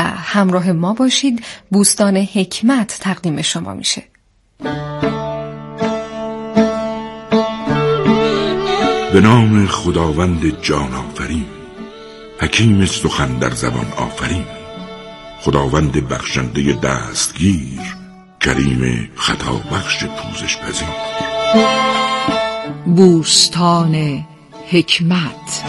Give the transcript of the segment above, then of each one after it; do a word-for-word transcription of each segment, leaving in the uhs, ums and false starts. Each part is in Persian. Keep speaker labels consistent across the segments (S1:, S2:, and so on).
S1: همراه ما باشید. بوستان حکمت تقدیم شما میشه.
S2: به نام خداوند جان آفرین، حکیم سخن در زبان آفرین، خداوند بخشنده دستگیر، کریم خطا بخش پوزش پذیر.
S3: بوستان حکمت.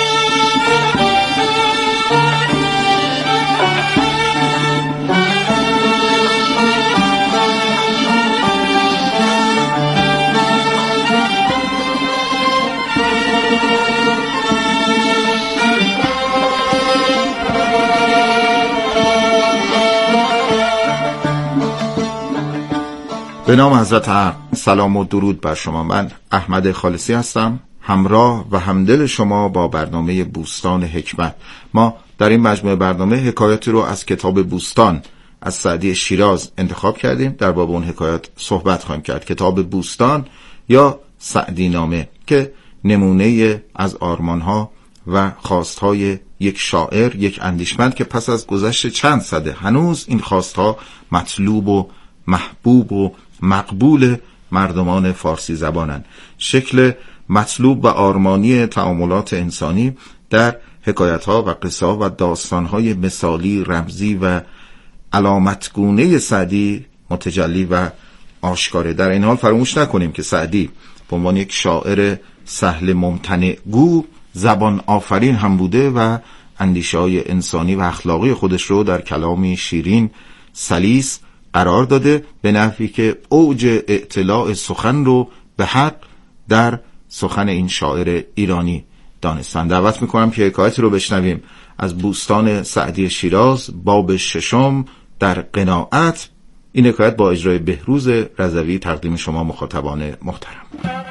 S4: به نام حضرت حق. سلام و درود بر شما. من احمد خالصی هستم، همراه و همدل شما با برنامه بوستان حکمت. ما در این مجموعه برنامه حکایتی رو از کتاب بوستان از سعدی شیراز انتخاب کردیم. در باب اون حکایت صحبت خواهیم کرد. کتاب بوستان یا سعدی نامه که نمونه از آرمانها و خواستهای یک شاعر، یک اندیشمند که پس از گذشت چند سده هنوز این خواستها مطلوب و محبوب و مقبول مردمان فارسی زبانند. شکل مطلوب و آرمانی تعاملات انسانی در حکایت‌ها و قصه‌ها و داستان‌های مثالی، رمزی و علامتگونه سعدی متجلی و آشکاره. در این حال فراموش نکنیم که سعدی به عنوان یک شاعر سهل ممتنع گو زبان آفرین هم بوده و اندیشه‌های انسانی و اخلاقی خودش رو در کلامی شیرین سلیس قرار داده، به نحوی که اوج اطلاع سخن رو به حق در سخن این شاعر ایرانی دانستن. دعوت میکنم که حکایتی رو بشنویم از بوستان سعدی شیراز، باب ششم در قناعت. این حکایت با اجرای بهروز رضوی تقدیم شما مخاطبان محترم.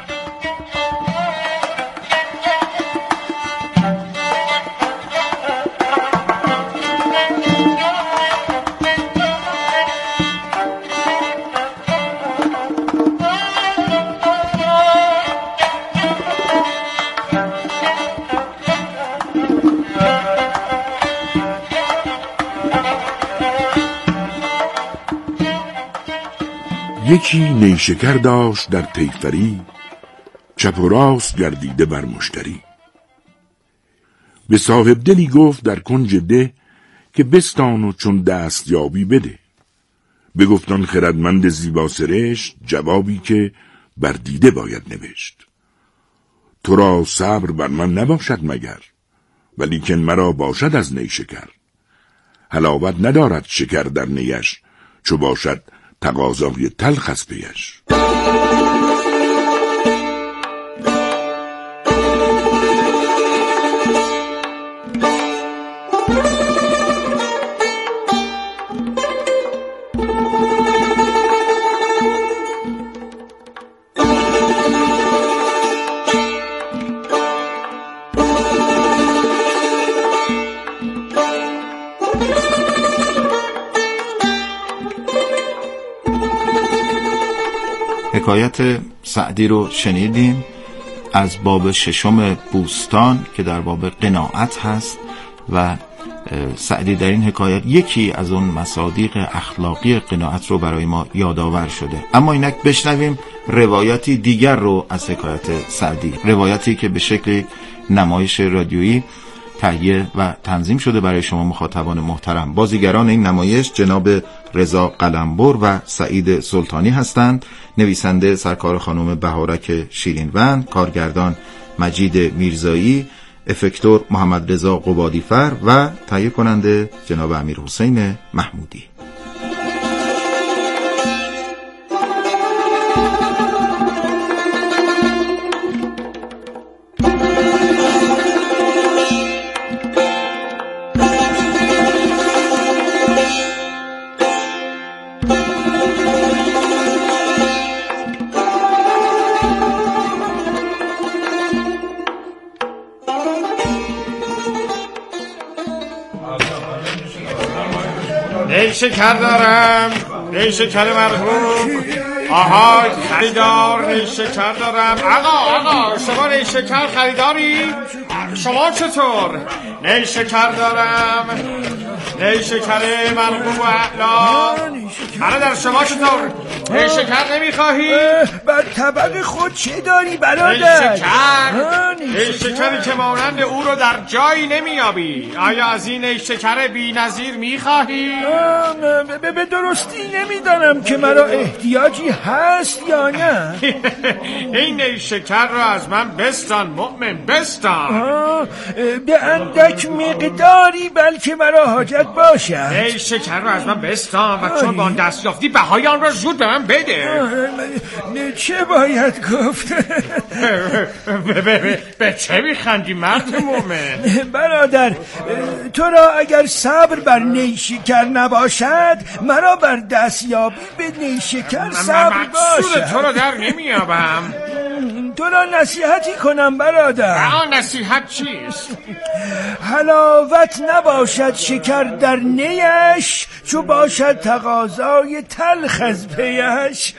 S2: یکی نیشکر داشت در طیفری، چپ و راست گردیده بر مشتری. به صاحب دلی گفت در کنج ده، که بستان و چون دست یابی بده. بگفتان خردمند زیبا سرشت، جوابی که بر دیده باید نوشت. تو را صبر بر من نباشد مگر، ولیکن مرا باشد از نیشکر. حلاوت ندارد شکر در نیش، چو باشد تقاضای تلخ از پیش.
S4: حکایت سعدی رو شنیدیم از باب ششم بوستان که در باب قناعت هست و سعدی در این حکایت یکی از اون مصادیق اخلاقی قناعت رو برای ما یادآور شده. اما اینک بشنویم روایتی دیگر رو از حکایت سعدی، روایتی که به شکل نمایش رادیویی تهیه و تنظیم شده برای شما مخاطبان محترم. بازیگران این نمایش جناب رضا قلمبر و سعید سلطانی هستند. نویسنده سرکار خانم بهارک شیرینوند، کارگردان مجید میرزایی، افکتور محمد رضا قبادیفر و تهیه کننده جناب امیر حسین محمودی.
S5: نیشکر دارم، نیشکر مرحوم. آها خریدار نیشکر دارم. آقا آقا شما نیشکر خریداری؟ شما چطور؟ نیشکر دارم. نیشکر مرغوب و اعلا. برادر شما چطور؟ نیشکر نمیخواهی؟
S6: بر طبق خود چه داری برادر؟
S5: نیشکر نیشکری که مانند او رو در جایی نمیابی. آیا از این نیشکر بی نظیر میخواهی؟
S6: به درستی نمیدانم که مرا احتیاجی هست یا نه.
S5: این نیشکر رو از من بستان مؤمن، بستان.
S6: به اندک مقداری بلکه مرا حاجت باشد.
S5: نیشکر رو از من بستان و چون با آن دست یافتی بهای آن را زود به من بده.
S6: چه باید گفت؟
S5: به چه میخندی مرد مومن؟
S6: برادر، تو را اگر صبر بر نیشکر نباشد مرا بر دستیابی به نیشکر صبر باشد.
S5: مقصود تو را در نمیابم.
S6: تو را نصیحتی کنم برادر.
S5: آن نصیحت چیست؟
S6: حلاوت نباشد شکر در نیش، چو باشد تقاضای تلخ از پیش.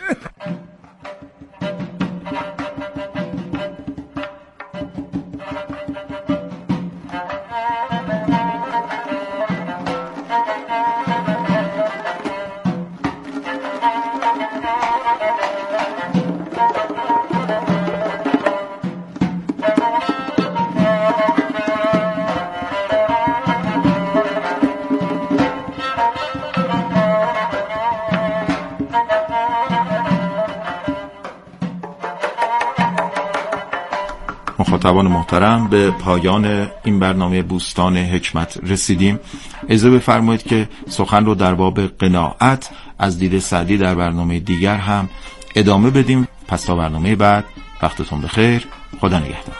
S4: مخاطبان محترم، به پایان این برنامه بوستان حکمت رسیدیم. اجازه بفرمایید که سخن رو در باب قناعت از دید سعدی در برنامه دیگر هم ادامه بدیم. پس تا برنامه بعد، وقتتون بخیر. خدا نگهدار.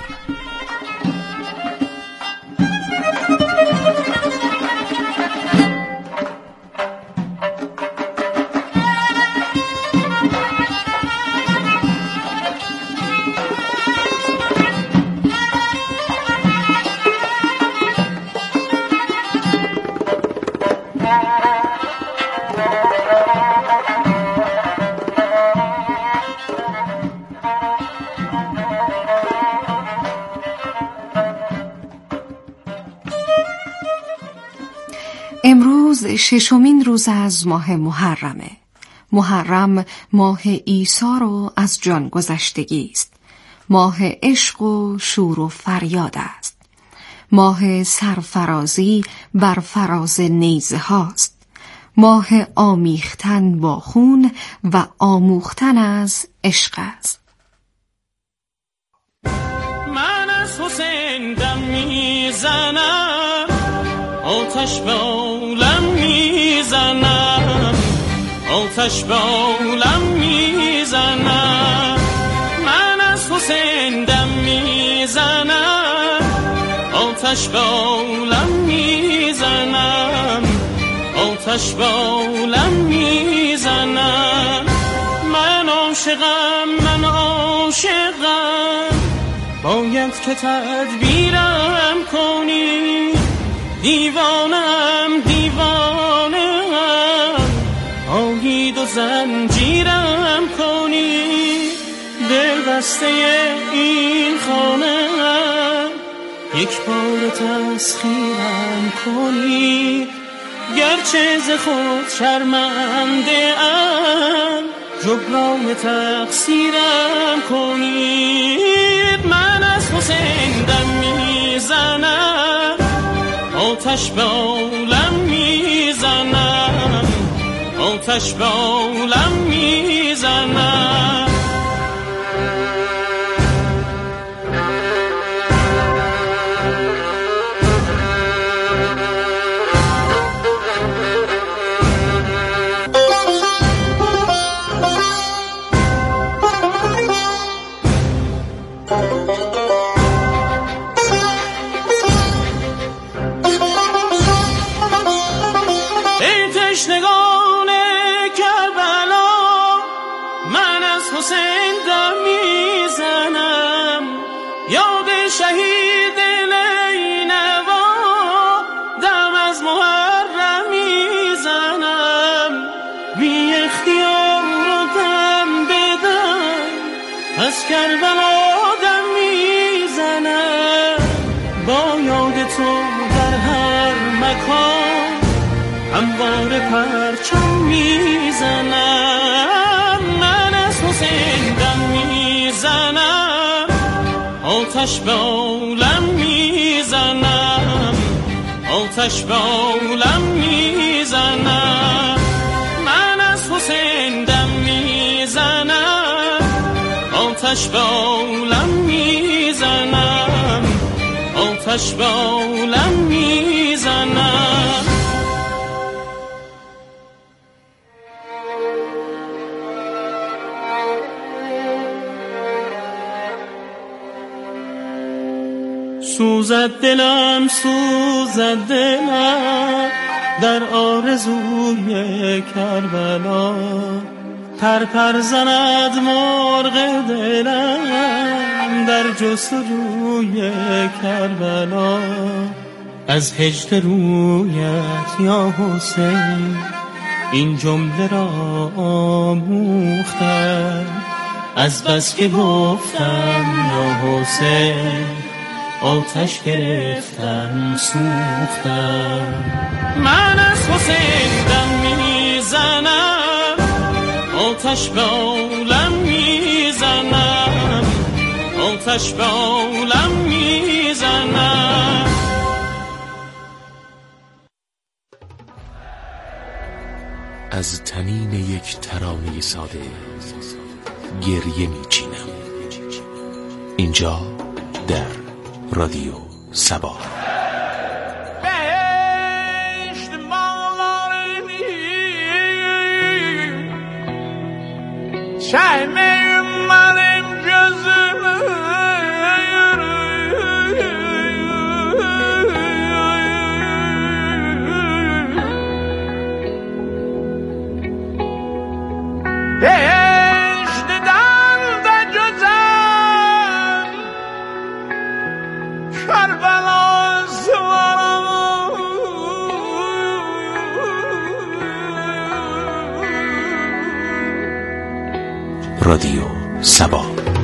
S1: امروز ششمین روز از ماه محرمه. محرم ماه عیسی رو از جان گذشتگی است. ماه عشق و شور و فریاد است. ماه سرفرازی بر فراز نیزه هاست. ماه آمیختن با خون و آموختن از عشق است.
S7: من از حسین دم میزنم، آتش به عالم میزنم، آتش به عالم میزنم. من از حسین دم میزنم، آتش به عالم میزنم، آتش به عالم میزنم. من عاشقم، من عاشقم، باید که تدبیرم کنی. دیوانم دیوانم، آیید و زنجیرم کنی. دل بسته این خانم، یک بار تسخیرم کنی. گرچه ز خود شرمنده ام، جبران تقصیرم کنید. من از حسین دم میزنم، آتش به عالم میزنم، آتش به عالم میزنم. تشنگان کربلا، من از حسین دم میزنم. یاد شهید لینوا، دم از محرم میزنم. بی اختیار دم بدم، از کربلا دم میزنم. با یاد تو در هر مکان، همواره پرچم میزنم، من از حسین دم میزنم، آتش به عالم میزنم، آتش به عالم میزنم، من از حسین دم میزنم، آتش به عالم میزنم، آتش به عالم میزنم. سوزد دلم سوزد دلم در آرزوی کربلا، پر پر زند مرغ دلم در جستجوی کربلا. از هجر رویت یا حسین این جمله را آموختم، از بس که گفتم یا حسین آتش گرفتم سوختم. من از حسین دم میزنم، آتش به عالم میزنم، آتش به عالم میزنم.
S8: از طنین یک ترانه ساده گریه میچینم، اینجا در رادیو سبا.
S7: بهشت بالارمی شهمه منم gözüm بهشت'den de güzel Kerbelası var ama
S8: رادیو سبا.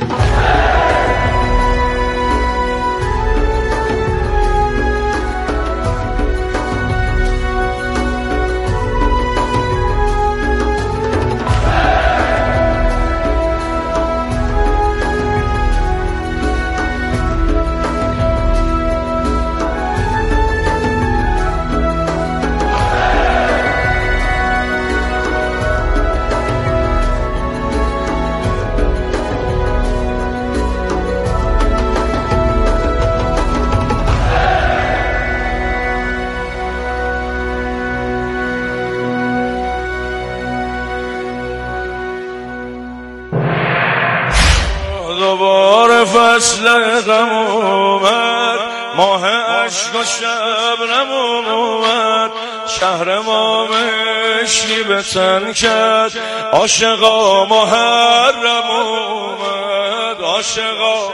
S9: دوباره فصل غم اومد، ماه عشق و شبنم اومد، شهر ما مشکی به تن کرد، عاشقا محرم اومد، عاشقا.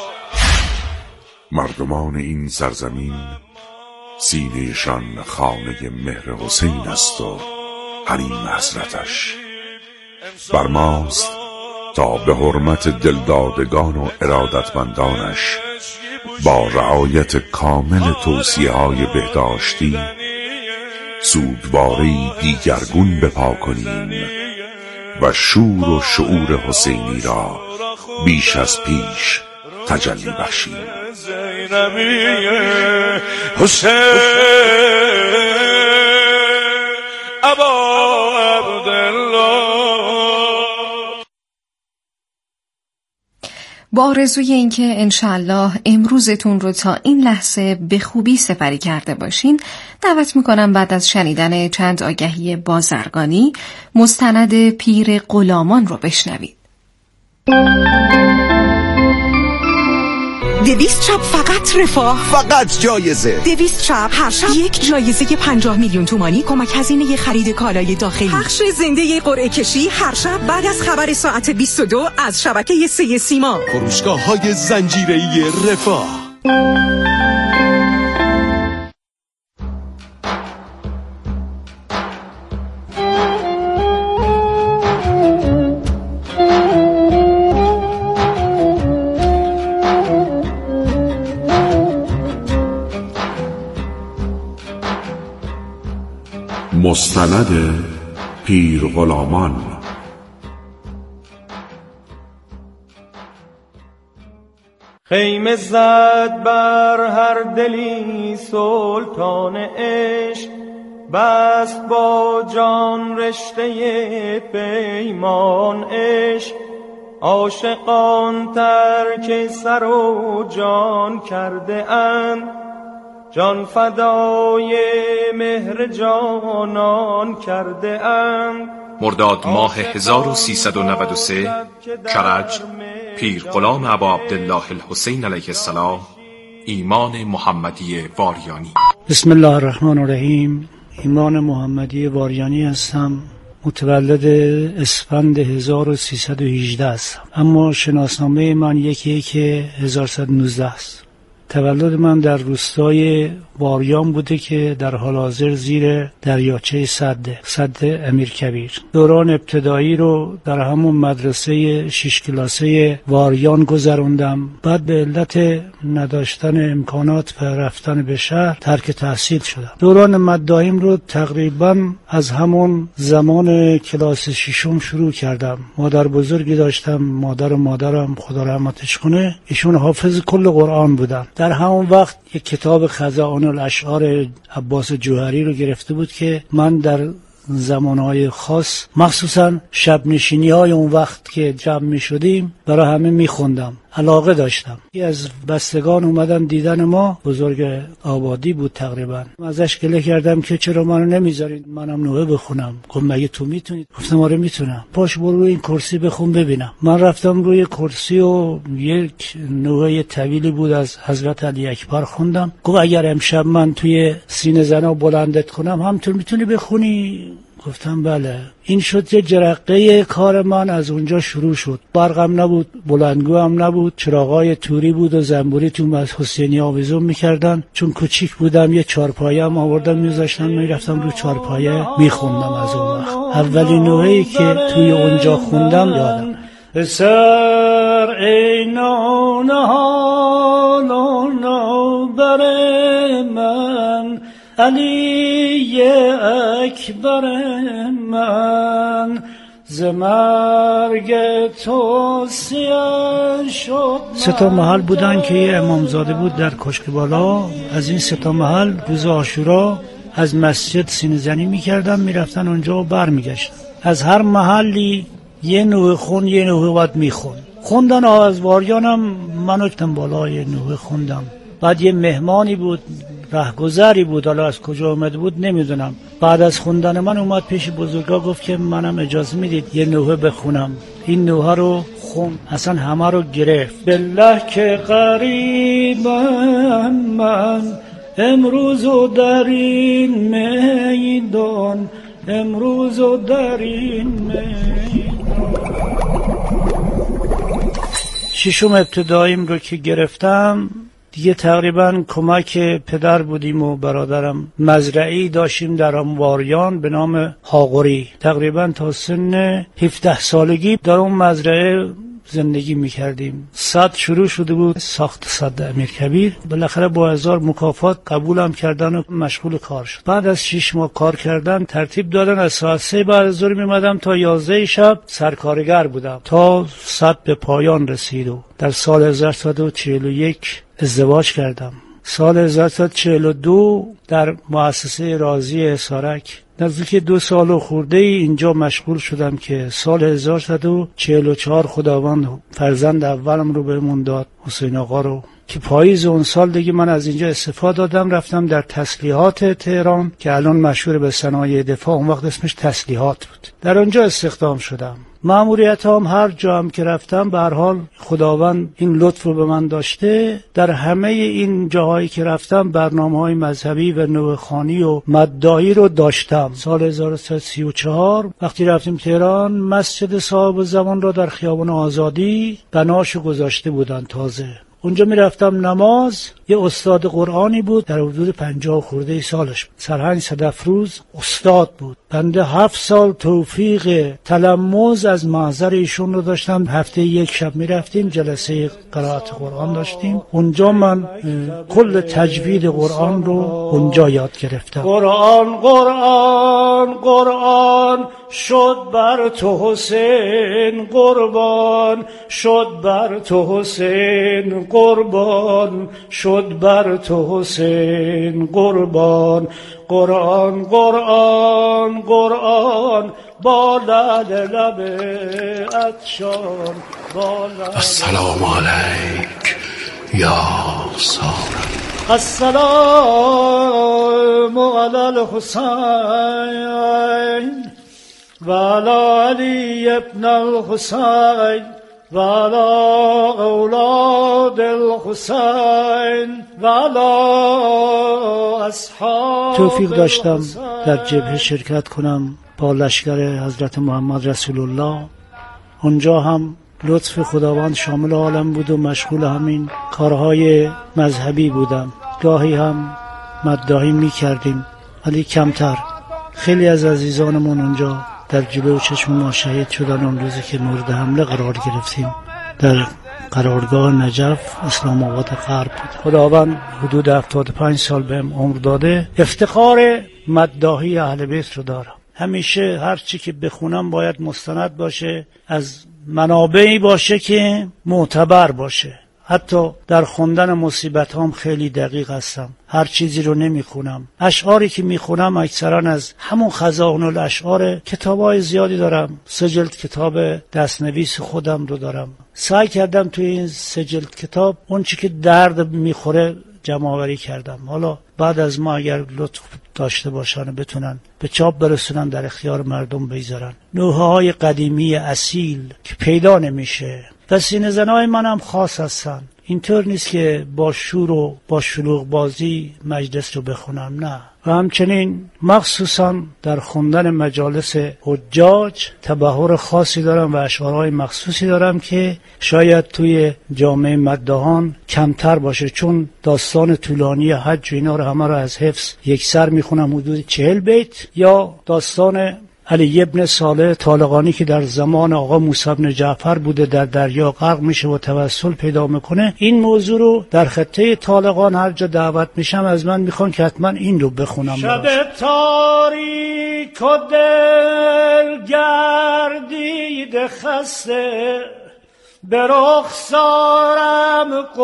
S2: مردمان این سرزمین سینه‌شان خانه مهر حسین است و حریم حضرتش. بر ماست تا به حرمت دلدادگان و ارادتمندانش با رعایت کامل توصیه‌های بهداشتی سوگواری دیگرگون بپا کنیم و شور و شعور حسینی را بیش از پیش تجلی بخشیم.
S9: حسین ابا عبدالله.
S1: با آرزوی اینکه انشالله امروزتون رو تا این لحظه به خوبی سپری کرده باشین، دعوت میکنم بعد از شنیدن چند آگهی بازرگانی مستند پیر غلامان رو بشنوید.
S10: دویست شب فقط رفاه،
S11: فقط جایزه.
S10: دویست شب هر شب یک جایزه پنجاه میلیون تومانی کمک هزینه خرید کالای داخلی. پخش زنده قرعه کشی هر شب بعد از خبر ساعت بیست و دو از شبکه سه سیما.
S11: فروشگاه‌های زنجیره‌ای رفاه.
S2: مستند پیر غلامان.
S7: خیمه زد بر هر دلی سلطان عشق، بست با جان رشته پیمان عشق. عاشقان ترک سر و جان کرده اند، جان فدای مهر جانان کرده اند.
S12: مرداد ماه هزار و سیصد و نود و سه کرج، پیر غلام ابا عبدالله الحسین علیه السلام، ایمان محمدی واریانی.
S13: بسم الله الرحمن الرحیم. ایمان محمدی واریانی هستم، متولد اسفند هزار و سیصد و هجده هستم، اما شناسنامه من یکی که هزار و سیصد و نوزده است. تولد من در روستای واریان بوده که در حال حاضر زیر دریاچه سده سد امیرکبیر. دوران ابتدایی رو در همون مدرسه شش کلاسه واریان گذروندم. بعد به علت نداشتن امکانات و رفتن به شهر ترک تحصیل شدم. دوران مدرسه‌ایم رو تقریبا از همون زمان کلاس ششم شروع کردم. مادر بزرگی داشتم، مادر و مادرم خدا رحمتش کنه، ایشون حافظ کل قرآن بودن. در همون وقت یک کتاب خزائن الاشعار عباس جوهری رو گرفته بود که من در زمانهای خاص، مخصوصا شب نشینی های اون وقت که جمع می شدیم، برای همه می خوندم، علاقه داشتم. یکی از بستگان اومدن دیدن ما، بزرگ آبادی بود تقریبا. ازش گله کردم که چرا منو نمیذارید منم نوحه بخونم. گفت مگه تو میتونید؟ گفتم آره میتونم. پاش برو روی این کرسی بخون ببینم. من رفتم روی کرسی و یک نوحه طویلی بود از حضرت علی اکبر خوندم. گفت اگر امشب من توی سینه زنا بلندت کنم همینطور میتونی بخونی؟ گفتم بله. این شد یه جرقه کار من. از اونجا شروع شد. برقم نبود، بلندگو هم نبود، چراغای توری بود و زنبوری تو از حسینی آویزون میکردن. چون کوچیک بودم یه چارپایه هم آوردم میذاشتن، میرفتم رو چارپایه میخوندم. از اون وقت اولین نوحه‌ای که توی اونجا خوندم یادم. سر ای نانهالو بر من، علی اکبر من، ز مرگ تو سیاه شد. سه تا محل بودن که یه امامزاده بود در کشک بالا. از این سه تا محل روز عاشورا از مسجد سینه زنی میکردن، میرفتن اونجا و بر میگشتن. از هر محلی یه نوحه خون یه نوحه باید میخون. خوندن از واریانم منو کتم بالا یه نوحه خوندم. بعد یه مهمانی بود، رهگذری بود، حالا از کجا اومده بود نمیدونم. بعد از خوندن من اومد پیش بزرگا، گفت که منم اجازه میدید یه نوحه بخونم. این نوحه رو خون، اصلا همه رو گرفت. بالله که قریبم من، امروز و در این میدان، امروز و در این میدان. ششم ابتداییم رو که گرفتم دیگه تقریبا کمک پدر بودیم و برادرم. مزرعی داشتیم در واریان به نام هاغوری. تقریبا تا سن هفده سالگی در اون مزرعه زندگی میکردیم. صد شروع شده بود، ساخت صد امیرکبیر. بالاخره با هزار مکافات قبولم کردن و مشغول کار شد. بعد از شش ماه کار کردن ترتیب دادن از ساعت سه بعد از ظهر میمدم تا یازده شب سرکارگر بودم تا صد به پایان رسید و در سال هزار و سیصد و چهل و یک ازدواج کردم. سال هزار و سیصد و چهل و دو در مؤسسه رازی اسارک نزدیک دو سال و خورده ای اینجا مشغول شدم که سال هزار و سیصد و چهل و چهار خداوند فرزند اولم رو بهمون داد، حسین آقا رو، که پاییز اون سال دیگه من از اینجا استفاده دادم. رفتم در تسلیحات تهران که الان مشهور به صنایع دفاع، اون وقت اسمش تسلیحات بود. در اونجا استخدام شدم. مأموریت هم هر جا هم که رفتم به هر حال خداوند این لطف رو به من داشته. در همه این جاهایی که رفتم برنامه‌های مذهبی و نوحه‌خوانی و مداحی رو داشتم. سال هزار و سیصد و سی و چهار وقتی رفتیم تهران، مسجد صاحب زمان رو در خیابان آزادی بناشو گذاشته بودن تازه. اونجا می رفتم نماز. یه استاد قرآنی بود در حدود پنجاه خورده سالش، سرهنگ صدفروز استاد بود. بنده هفت سال توفیق تلمذ از محضر ایشون رو داشتم. هفته یک شب می رفتیم جلسه قرائت قرآن داشتیم. اونجا من کل تجوید قرآن رو اونجا یاد گرفتم. قرآن قرآن قرآن شد بر تو حسین قربان، شد بر تو حسین قربان، شد بر تو حسین قربان. قرآن قرآن قرآن با لعل لب عطشان، با لعل
S8: السلام علیک یا سارا.
S13: السلام علی الحسین و علی علی ابن الحسین و علی اولاد الحسین و علی اصحاب. توفیق داشتم در جبهه شرکت کنم با لشکر حضرت محمد رسول الله. اونجا هم لطف خداوند شامل عالم بود و مشغول همین کارهای مذهبی بودم. گاهی هم مداحی می کردیم ولی کمتر. خیلی از عزیزانمون اونجا در جلو چشم ما شهید شدن اون روزی که مورد حمله قرار گرفتیم در قرارگاه نجف اسلام آباد غرب بود. خداوند حدود هفتاد و پنج سال بهم عمر داده. افتخار مداحی اهل بیت رو دارم. همیشه هر چی که بخونم باید مستند باشه، از منابعی باشه که معتبر باشه. حتی در خوندن مصیبت هم خیلی دقیق هستم. هر چیزی رو نمیخونم. اشعاری که میخونم اکثرا از همون خزائن الاشعار. کتابای زیادی دارم. سه جلد کتاب دستنویس خودم رو دارم. سعی کردم توی این سه جلد کتاب اون چی که درد میخوره جمع‌آوری کردم. حالا بعد از ما اگر لطف داشته باشن بتونن به چاپ برسونن در اختیار مردم بگذارن. نوحه های قدیمی اصیل که پیدا نمیشه. و سینه زنای منم خاص هستن. اینطور نیست که با شور و با شلوغ بازی مجلس رو بخونم، نه. و همچنین مخصوصا در خوندن مجالس حجاج تبحر خاصی دارم و اشعارهای مخصوصی دارم که شاید توی جامعه مداحان کمتر باشه، چون داستان طولانی حج و اینا رو همه رو از حفظ یک سر میخونم، حدود چهل بیت. یا داستان علی ابن صالح طالقانی که در زمان آقا موسی بن جعفر بوده، در دریا غرق میشه و توسل پیدا میکنه. این موضوع رو در خطه طالقان هر جا دعوت میشم از من میخوان که حتما این رو بخونم. شب تاریک و دل گردیده خسته، به رخسارم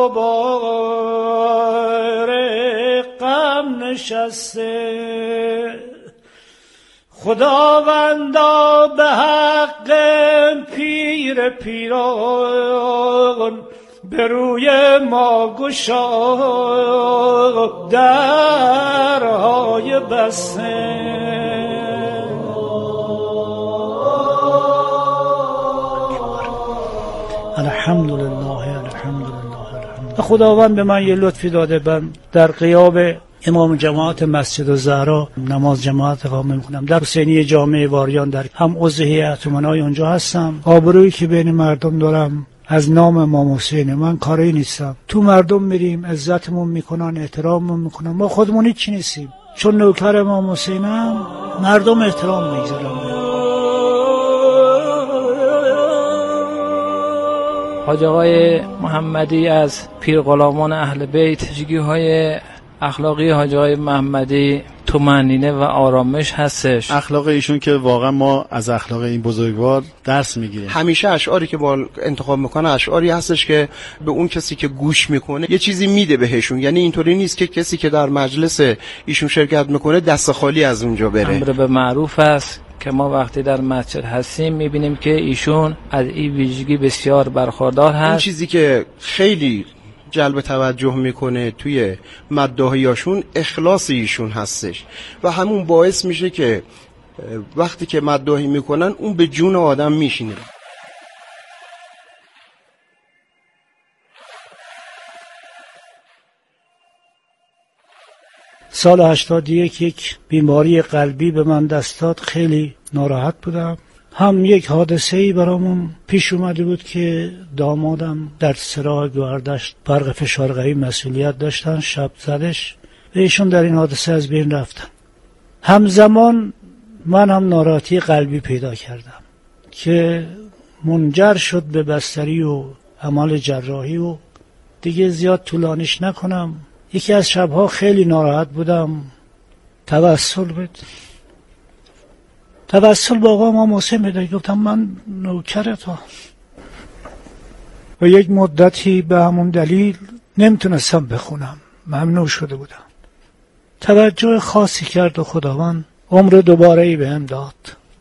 S13: غبار غم نشسته. خداوندا به حق پیر پیران، به روی ما گشا درهای بسته. الحمدلله الحمدلله الحمدلله. خداوند به من یه لطفی داده. من در غیاب امام جماعت مسجد الزهرا نماز جماعت اقامه میکنم. در حسینی جامعه واریان در هم عضو هیئت امنای اونجا هستم. آبرویی که بین مردم دارم از نام امام حسین. من کاری نیستم. تو مردم میریم، عزتمون میکنن، احتراممون میکنن. ما خودمون هیچ نیستیم. چون نوکر امام حسینم مردم احترام میگذارن.
S14: حاج آقای محمدی از پیر غلامان اهل بیت، ویژگی‌های اخلاقی حاج آقای محمدی طمأنینه و آرامش هستش.
S15: اخلاق ایشون که واقعا ما از اخلاق این بزرگوار درس میگیریم.
S16: همیشه اشعاری که با انتخاب میکنه اشعاری هستش که به اون کسی که گوش میکنه یه چیزی میده بهشون. یعنی اینطوری نیست که کسی که در مجلس ایشون شرکت میکنه دست خالی از اونجا بره.
S14: امر به معروف است که ما وقتی در مسجد هستیم میبینیم که ایشون از این ویژگی بسیار برخوردار هست.
S16: این چیزی که خیلی جلب توجه میکنه توی مداحیاشون اخلاص ایشون هستش و همون باعث میشه که وقتی که مداحی میکنن اون به جون آدم میشینه.
S13: سال هشتاد و یک یک بیماری قلبی به من دست داد. خیلی ناراحت بودم. هم یک حادثه‌ای برامون پیش اومده بود که دامادم در سراح گوهردشت برق فشار قوی مسئولیت داشتن، شب زدش و ایشون در این حادثه از بین رفتن. همزمان من هم ناراحتی قلبی پیدا کردم که منجر شد به بستری و عمل جراحی و دیگه زیاد طولانیش نکنم. یکی از شبها خیلی ناراحت بودم، توسل بود. توسل با آقا امام حسین میده. گفتم من نوکرتم و یک مدتی به همون دلیل نمیتونستم بخونم، ممنوع شده بودم. توجه خاصی کرد و خداوند عمر دوباره‌ای بهم داد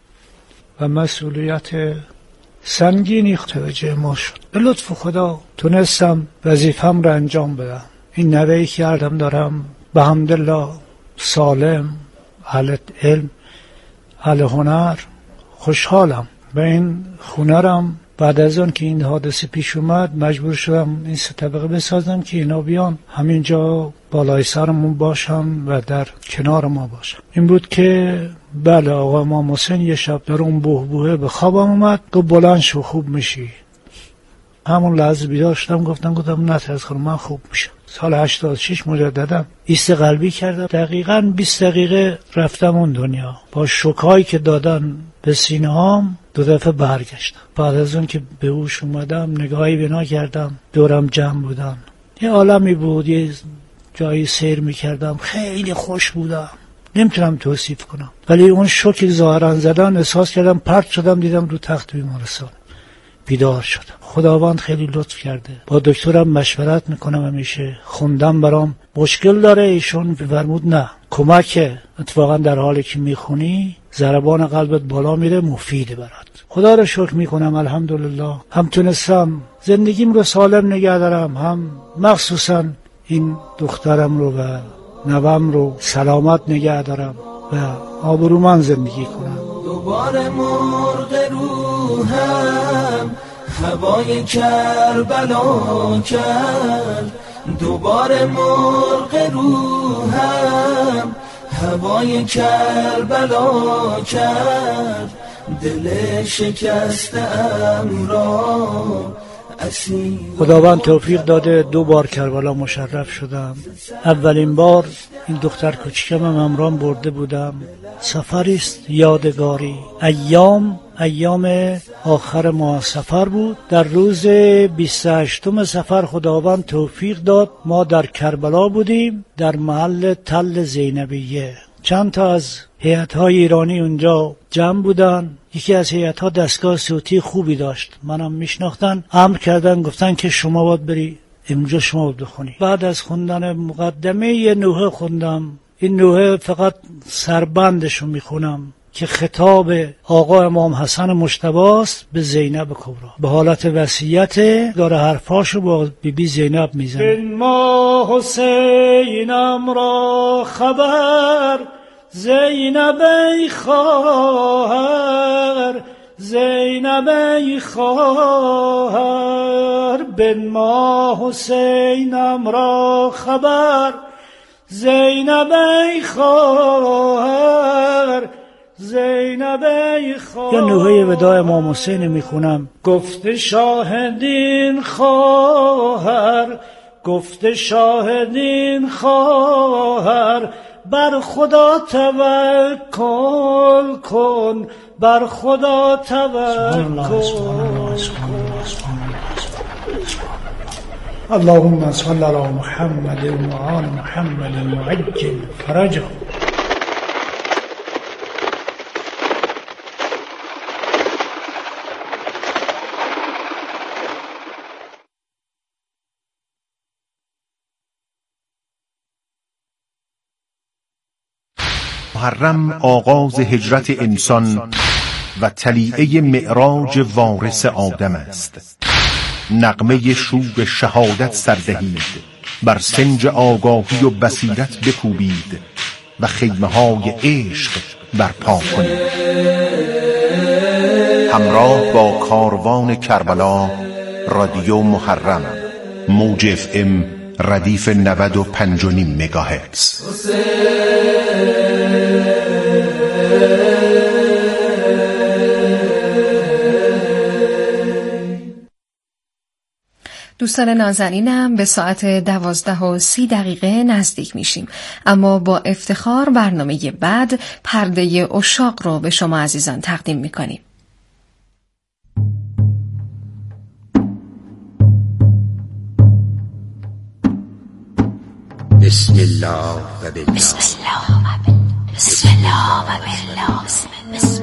S13: و مسئولیت سنگینی توجه ما شد. به لطف خدا تونستم وظیفم رو انجام بدم. این نوهی که کردم دارم به حمدالله سالم، اهل علم، اهل هنر. خوشحالم. به این خونرم بعد از اون که این حادثه پیش اومد مجبور شدم این سه طبقه بسازم که اینا بیان همینجا بالای سرمون باشن و در کنار ما باشن. این بود که بله آقا امام حسین یه شب در اون بهبوهه به خوابم اومد، گفت بلند شو خوب میشی. همون لحظه بیدار شدم، گفتم گفتم نترس خانم من خوب میشم. سال هشتاد و شش مجددا ایست قلبی کردم. دقیقاً بیست دقیقه رفتم اون دنیا. با شوکایی که دادن به سینه هام دو دفعه برگشتم. بعد از اون که به هوش اومدم نگاهی بنا کردم، دورم جمع بودن. یه عالمی بود، یه جایی سیر میکردم، خیلی خوش بودم، نمیتونم توصیف کنم. ولی اون شوکی ظاهرا زدن احساس کردم، پرت شدم دیدم رو تخت بیمارستان. بیدار شدم. خداوند خیلی لطف کرده. با دکترم مشورت میکنم همیشه. خوندم برام مشکل داره، ایشون فرمود نه کمک. اتفاقا در حالی که میخونی ضربان قلبت بالا میره، مفیده برات. خدا رو شکر میکنم الحمدلله هم تونستم زندگیم رو سالم نگه دارم، هم مخصوصا این دخترم رو و نوام رو سلامت نگه دارم و آبرومند زندگی کنم.
S17: دوباره مرغ روحم هوای کربلا کرد، دوباره مرغ روحم هوای کربلا کرد، دل شکسته‌ام را
S13: خداوند توفیق داده دو بار کربلا مشرف شدم. اولین بار این دختر کوچیکم هم همراهم برده بودم. سفری است یادگاری. ایام ایام آخر ماه سفر بود. در روز بیست و هشتم سفر خداوند توفیق داد ما در کربلا بودیم، در محل تل زینبیه. چند تا از هیئت‌های ایرانی اونجا جمع بودن. یکی از هیئت‌ها دستگاه صوتی خوبی داشت، منم میشناختن. امر کردن گفتن که شما باید بری اینجا شما باید بخونی. بعد از خوندن مقدمه یه نوحه خوندم. این نوحه فقط سربندشو میخونم که خطاب آقا امام حسن مجتبی است به زینب کبری. به حالت وصیت داره حرفاشو با بی بی زینب میزنه. بن ما حسینم را خبر، زینب ای خواهر، زینب ای خواهر، بن ما حسینم را خبر، زینب ای خواهر، زینب ای خواهر. یا نوحه وداع امام حسین میخونم. گفت شاهدین خواهر، گفت شاهدین خواهر، بر خدا توکل کن، بر خدا توکل کن. اللهم صل علی محمد و آل محمد وعجل فرجه.
S18: محرم آغاز هجرت انسان و طلیعه معراج وارث آدم است. نغمه شوق شهادت سردهید، بر سنج آگاهی و بصیرت بکوبید و خیمه های عشق برپا کنید. همراه با کاروان کربلا، رادیو محرم، موج اف ام ردیف نود و پنج و نیم مگاهرتز.
S1: دوستان نازنینم به ساعت دوازده و سی دقیقه نزدیک میشیم، اما با افتخار برنامه بعد پرده عشاق رو به شما عزیزان تقدیم میکنیم.
S19: بسم الله و بالله بسم الله و بالله بسم الله و بالله